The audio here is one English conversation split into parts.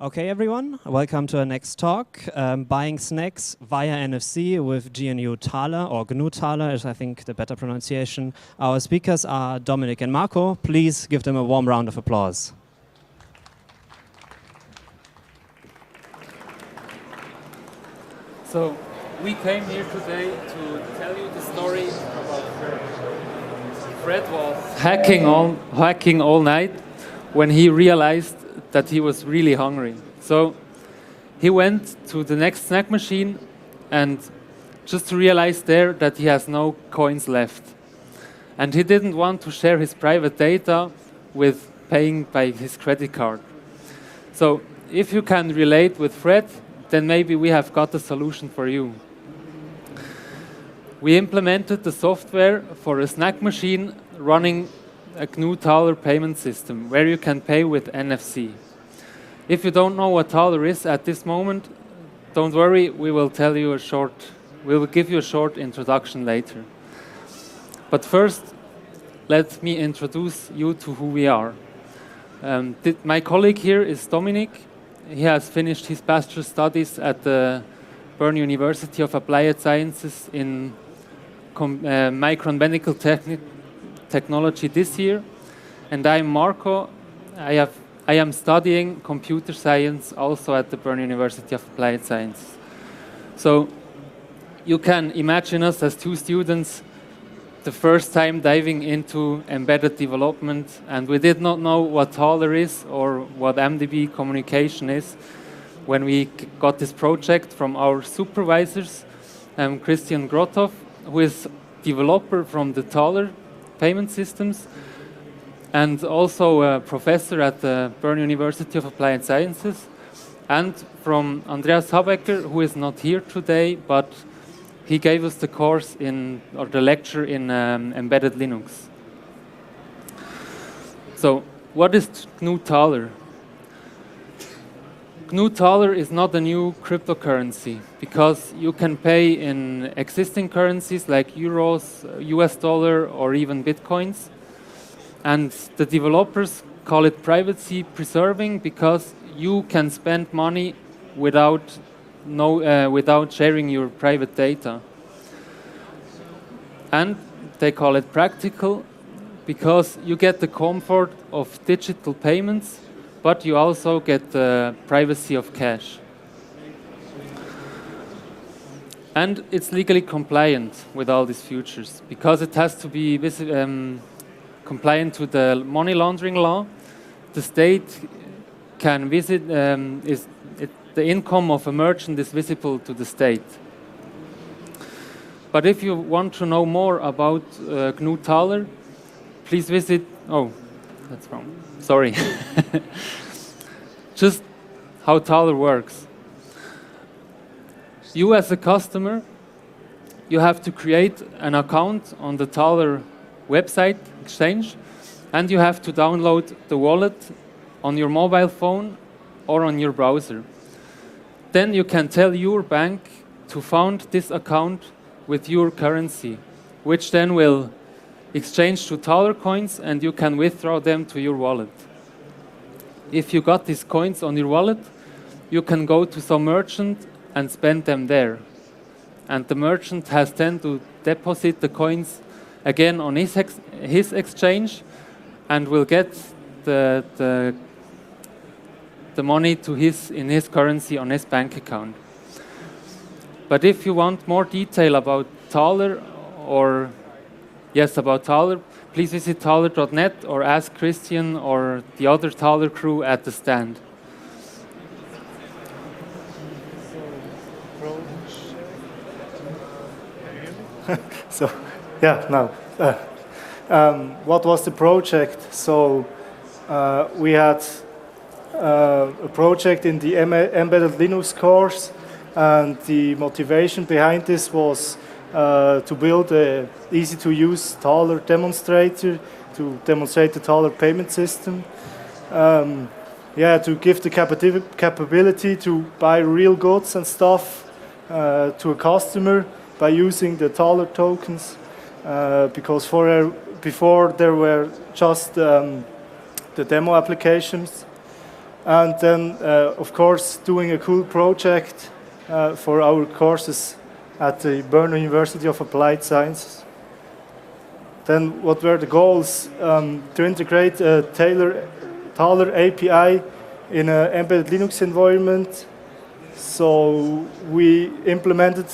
Okay, everyone, welcome to our next talk, Buying Snacks via NFC with GNU Thaler, or GNU Thaler is I think the better pronunciation. Our speakers are Dominic and Marco. Please give them a warm round of applause. So we came here today to tell you the story about Fred. Fred was hacking all night when he realized that he was really hungry. So he went to the next snack machine and just realized there that he has no coins left. And he didn't want to share his private data with paying by his credit card. So if you can relate with Fred, then maybe we have got a solution for you. We implemented the software for a snack machine running a GNU Thaler payment system where you can pay with NFC. If you don't know what Thaler is at this moment, don't worry, we will give you a short introduction later. But first, let me introduce you to who we are. My colleague here is Dominic. He has finished his bachelor's studies at the Bern University of Applied Sciences in micro and medical technology this year. And I'm Marco. I am studying computer science also at the Bern University of Applied Sciences. So you can imagine us as two students the first time diving into embedded development, and we did not know what Thaler is or what MDB communication is when we got this project from our supervisors, Christian Grothoff, who is developer from the Thaler payment systems and also a professor at the Bern University of Applied Sciences, and from Andreas Habecker, who is not here today, but he gave us the course or the lecture in embedded Linux. So, what is GNU Thaler? GNU Thaler is not a new cryptocurrency because you can pay in existing currencies like euros, US dollar, or even bitcoins. And the developers call it privacy preserving because you can spend money without sharing your private data. And they call it practical because you get the comfort of digital payments, but you also get the privacy of cash. And it's legally compliant with all these features because it has to be compliant to the money laundering law. The state can visit, the income of a merchant is visible to the state. But if you want to know more about GNU Thaler, please visit, that's wrong, sorry. Just how Thaler works. You as a customer, you have to create an account on the Thaler website exchange, and you have to download the wallet on your mobile phone or on your browser. Then you can tell your bank to fund this account with your currency, which then will exchange to Thaler coins and you can withdraw them to your wallet. If you got these coins on your wallet, you can go to some merchant and spend them there. And the merchant has then to deposit the coins again on his exchange and will get the money in his currency on his bank account. But if you want more detail about Thaler about Thaler, please visit thaler.net or ask Christian or the other Thaler crew at the stand. So, yeah, now, what was the project? So, we had a project in the embedded Linux course, and the motivation behind this was to build an easy-to-use Thaler demonstrator to demonstrate the Thaler payment system. To give the capability to buy real goods and stuff to a customer by using the Thaler tokens, because before there were just the demo applications. And then, of course, doing a cool project for our courses at the Bern University of Applied Sciences. Then what were the goals? To integrate a Thaler API in an embedded Linux environment. So we implemented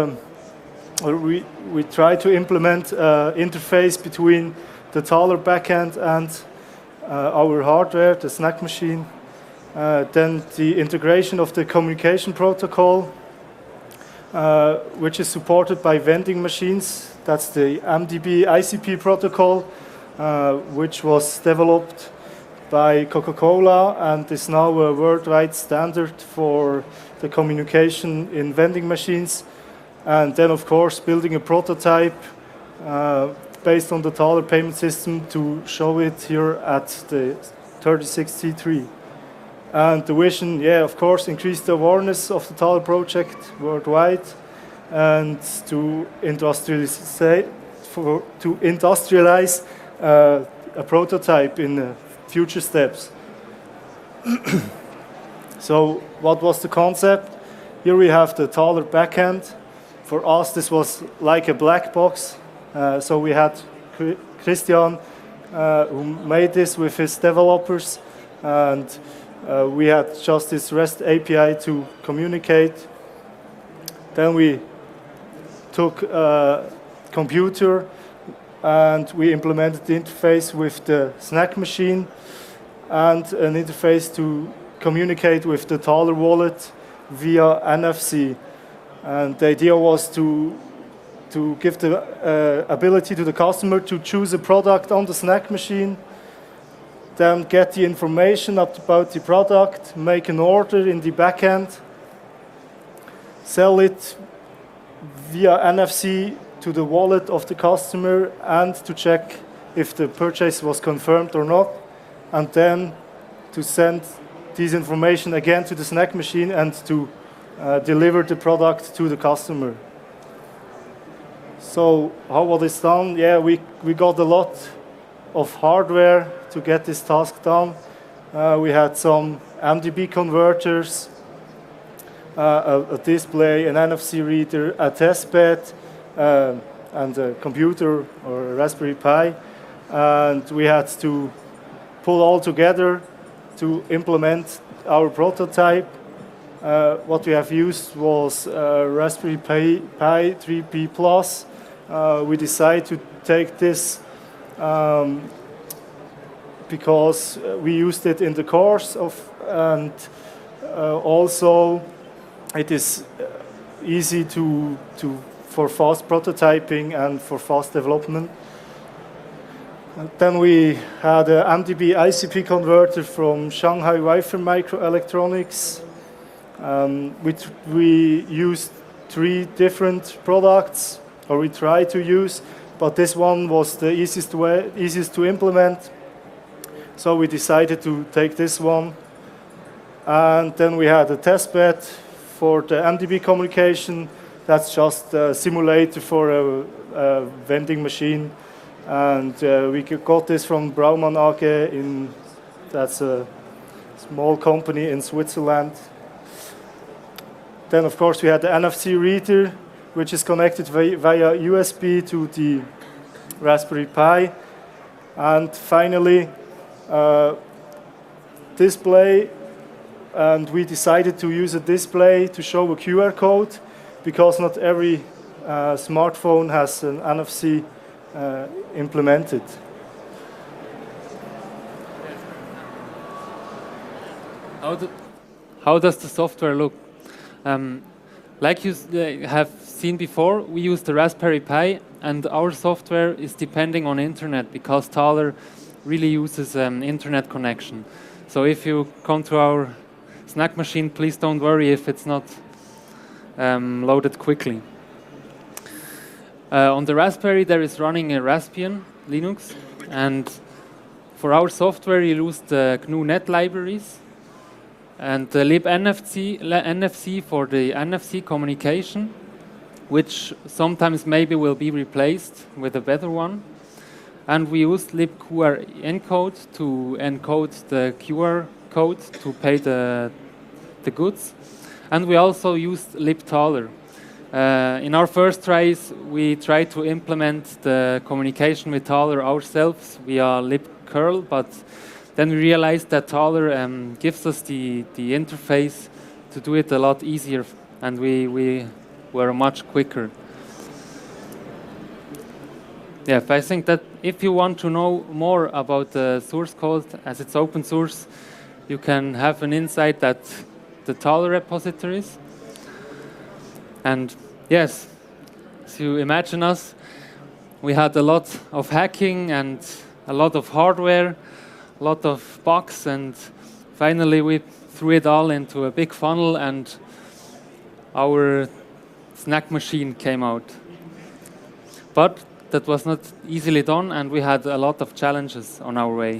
we tried to implement interface between the Thaler backend and our hardware, the snack machine. Then the integration of the communication protocol, which is supported by vending machines. That's the MDB ICP protocol, which was developed by Coca-Cola and is now a worldwide standard for the communication in vending machines. And then, of course, building a prototype based on the Thaler payment system to show it here at the 36C3. And the vision, of course, increase the awareness of the Thaler project worldwide and to industrialize a prototype in future steps. So what was the concept? Here we have the Thaler backend. For us, this was like a black box. So we had Christian, who made this with his developers, and we had just this REST API to communicate. Then we took a computer and we implemented the interface with the snack machine and an interface to communicate with the Thaler wallet via NFC. And the idea was to give the ability to the customer to choose a product on the snack machine, then get the information about the product, make an order in the backend, sell it via NFC to the wallet of the customer, and to check if the purchase was confirmed or not, and then to send this information again to the snack machine and to deliver the product to the customer. So how was this done? We got a lot of hardware to get this task done. We had some MDB converters, a display, an NFC reader, a testbed, and a computer or a Raspberry Pi. And we had to pull all together to implement our prototype. What we have used was Raspberry Pi 3P Plus. We decided to take this because we used it in the course and also it is easy for fast prototyping and for fast development. And then we had an MDB ICP converter from Shanghai Wafer Microelectronics. We used 3 different products, or we tried to use, but this one was the easiest to implement. So we decided to take this one. And then we had a testbed for the MDB communication. That's just a simulator for a vending machine. And we got this from Braumann AG. That's a small company in Switzerland. Then, of course, we had the NFC reader, which is connected via USB to the Raspberry Pi. And finally, display. And we decided to use a display to show a QR code, because not every smartphone has an NFC implemented. How does the software look? Like you have seen before, we use the Raspberry Pi, and our software is depending on internet, because Thaler really uses an internet connection. So if you come to our snack machine, please don't worry if it's not loaded quickly. On the Raspberry, there is running a Raspbian Linux, and for our software, you use the GNU Net libraries and the libNFC for the NFC communication, which sometimes maybe will be replaced with a better one. And we use libQREncode to encode the QR code to pay the goods. And we also used libThaler. In our first tries, we tried to implement the communication with Thaler ourselves via libcurl, but then we realized that Thaler gives us the interface to do it a lot easier, and we were much quicker. Yeah, I think that if you want to know more about the source code, as it's open source, you can have an insight at the Thaler repositories. And yes, as you imagine us, we had a lot of hacking and a lot of hardware, a lot of bugs, and finally we threw it all into a big funnel and our snack machine came out. But that was not easily done, and we had a lot of challenges on our way.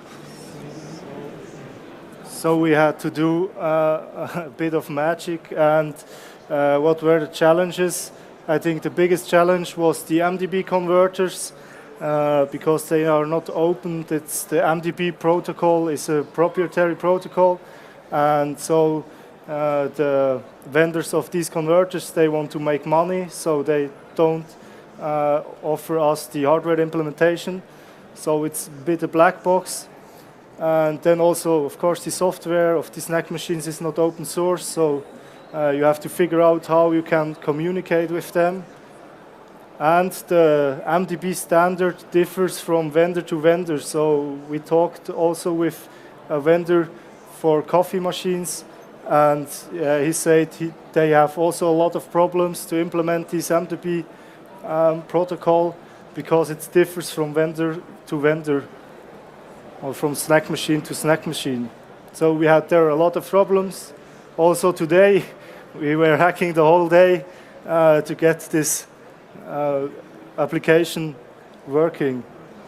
So we had to do a bit of magic, and what were the challenges? I think the biggest challenge was the MDB converters, because they are not open. It's the MDB protocol is a proprietary protocol, and so the vendors of these converters, they want to make money, so they don't offer us the hardware implementation. So it's a bit a black box. And then also, of course, the software of the snack machines is not open source, so you have to figure out how you can communicate with them. And the MDB standard differs from vendor to vendor, so we talked also with a vendor for coffee machines, and he said they have also a lot of problems to implement this MDB protocol because it differs from vendor to vendor, or from snack machine to snack machine. So we had there a lot of problems. Also today, we were hacking the whole day to get this application working.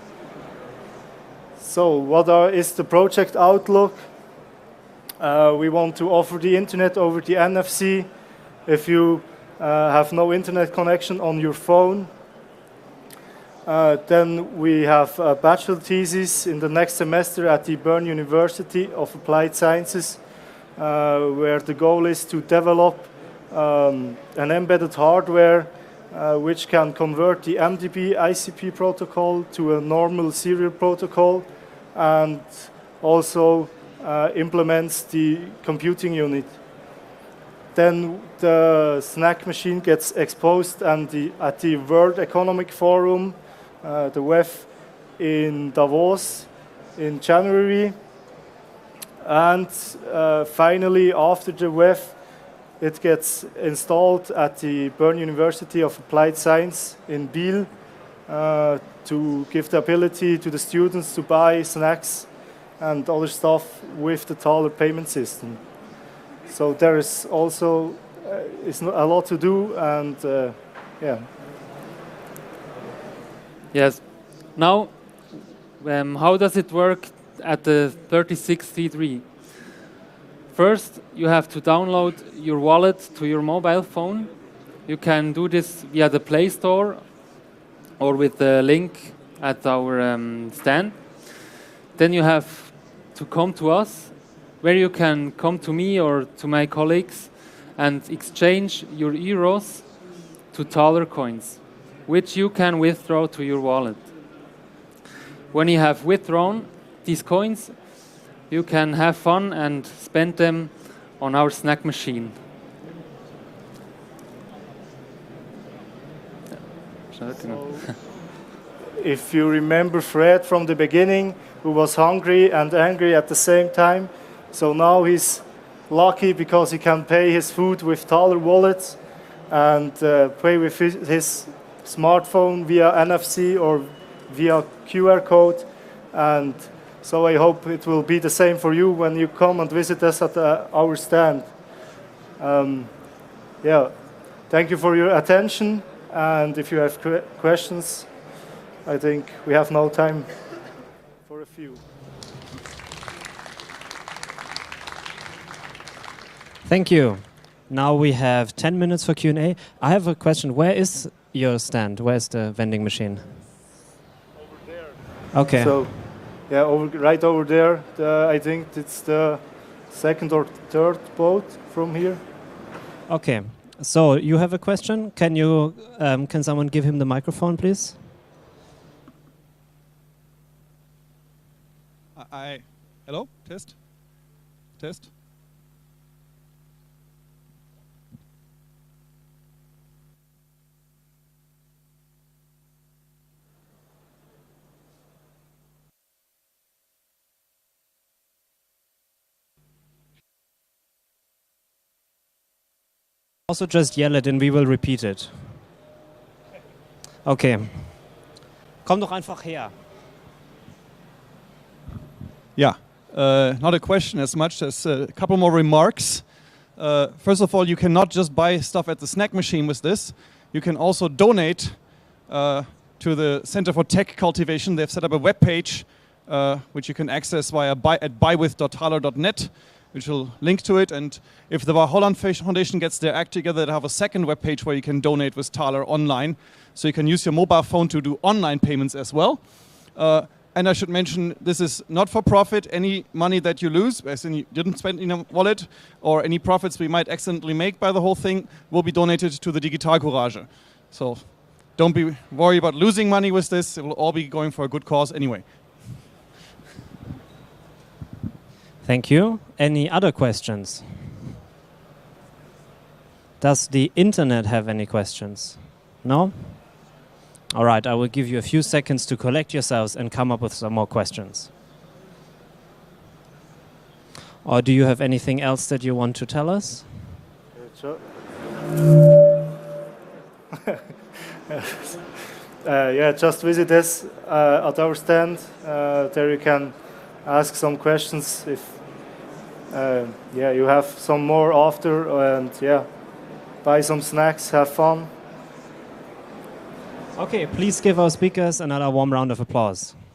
So what is the project outlook? We want to offer the internet over the NFC. If you have no internet connection on your phone, then we have a bachelor thesis in the next semester at the Bern University of Applied Sciences, where the goal is to develop an embedded hardware which can convert the MDB ICP protocol to a normal serial protocol, and also implements the computing unit. Then the snack machine gets exposed at the World Economic Forum, the WEF, in Davos in January. And finally, after the WEF, it gets installed at the Bern University of Applied Science in Biel to give the ability to the students to buy snacks and other stuff with the Thaler payment system. So there is also it's a lot to do, and yeah. Yes. Now, how does it work at the 36C3? First, you have to download your wallet to your mobile phone. You can do this via the Play Store or with the link at our stand. Then you have to come to us, where you can come to me or to my colleagues and exchange your euros to Thaler coins, which you can withdraw to your wallet. When you have withdrawn these coins, you can have fun and spend them on our snack machine. So, if you remember Fred from the beginning, who was hungry and angry at the same time, so now he's lucky because he can pay his food with Thaler wallets and pay with his smartphone via NFC or via QR code. And so I hope it will be the same for you when you come and visit us at our stand. Yeah, thank you for your attention. And if you have questions, I think we have no time for a few. Thank you. Now we have 10 minutes for Q&A. I have a question. Where is your stand? Where is the vending machine? Over there. Okay. So yeah, right over there. I think it's the second or third boat from here. Okay. So you have a question? Can someone give him the microphone, please? Hello? Test? Test? Also just yell it and we will repeat it. Okay. Komm doch einfach her. Yeah, not a question as much as a couple more remarks. First of all, you cannot just buy stuff at the snack machine with this. You can also donate to the Center for Tech Cultivation. They've set up a web page which you can access via at buywith.thaler.net, which will link to it. And if the Holland Foundation gets their act together, they have a second web page where you can donate with Thaler online. So you can use your mobile phone to do online payments as well. And I should mention, this is not for profit. Any money that you lose, as in you didn't spend in a wallet, or any profits we might accidentally make by the whole thing, will be donated to the Digital Courage. So don't be worried about losing money with this. It will all be going for a good cause anyway. Thank you. Any other questions? Does the internet have any questions? No? All right, I will give you a few seconds to collect yourselves and come up with some more questions. Or do you have anything else that you want to tell us? Yeah, just visit us at our stand. There you can ask some questions if you have some more after, and buy some snacks, have fun. Okay, please give our speakers another warm round of applause.